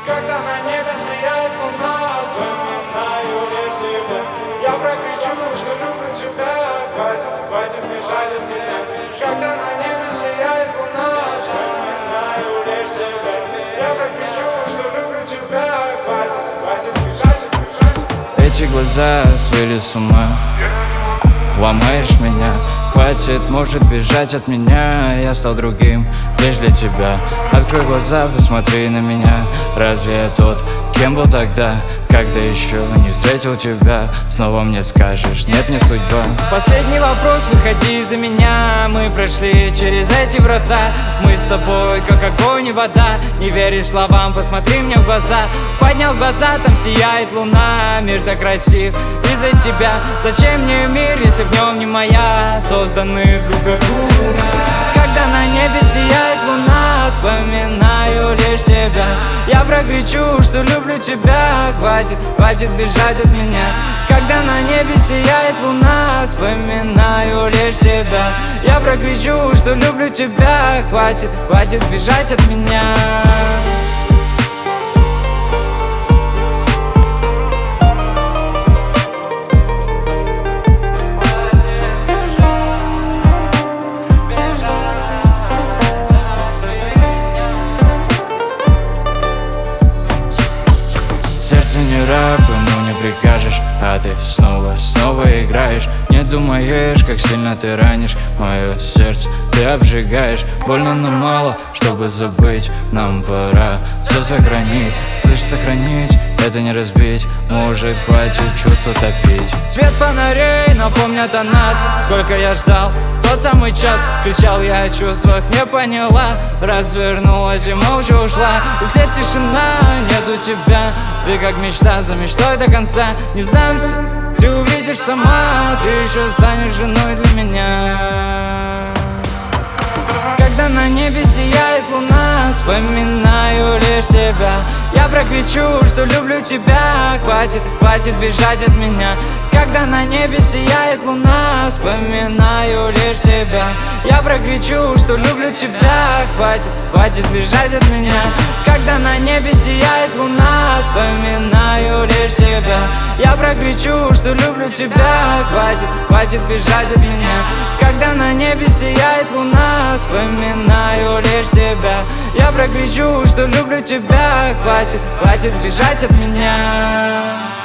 Когда на небе сияет луна, вспоминаю лишь тебя. Я прокричу, что люблю тебя. Хватит бежать от меня. Когда на небе сияет луна, вспоминаю лишь тебя. Я прокричу, что люблю тебя. Хватит бежать от меня. Эти глаза свели с ума, ломаешь меня. Хватит, может бежать от меня. Я стал другим лишь для тебя. Открой глаза, посмотри на меня. Разве я тот, кем был тогда? Когда еще не встретил тебя, снова мне скажешь, нет, не судьба. Последний вопрос, выходи за меня. Мы прошли через эти врата. Мы с тобой, как огонь и вода. Не веришь словам, посмотри мне в глаза. Поднял глаза, там сияет луна. Мир так красив из-за тебя. Зачем мне мир, если в нем не моя? Созданы друг для друга. Когда на небе сияет луна, вспоминаю лишь тебя. Я прокричу, что люблю тебя. Хватит бежать от меня. Когда на небе сияет луна, вспоминаю лишь тебя. Я прокричу, что люблю тебя. Хватит бежать от меня. Сердце не раб, ему не прикажешь. А ты снова играешь. Не думаешь, как сильно ты ранишь мое сердце, ты обжигаешь. Больно, но мало, чтобы забыть. Нам пора все сохранить. Слышь, сохранить, это не разбить. Может, хватит чувства топить. Свет фонарей напомнят о нас. Сколько я ждал тот самый час. Кричал я о чувствах, не поняла. Развернулась и молча ушла. Вслед тишина, нету тебя. Ты как мечта, за мечтой до конца. Не сдамся, ты увидишь сама. Ты еще станешь женой для меня. Когда на небе сияет луна, вспоминаю лишь тебя. Я прокричу, что люблю тебя. Хватит бежать от меня. Когда на небе сияет луна, вспоминаю лишь тебя. Я прокричу, что люблю тебя. Хватит бежать от меня. Когда на небе сияет луна, вспоминаю лишь тебя. Я прокричу, что люблю тебя. Хватит бежать от меня. Когда на небе сияет луна, вспоминаю лишь тебя. Я прокричу, что люблю тебя. Хватит бежать от меня.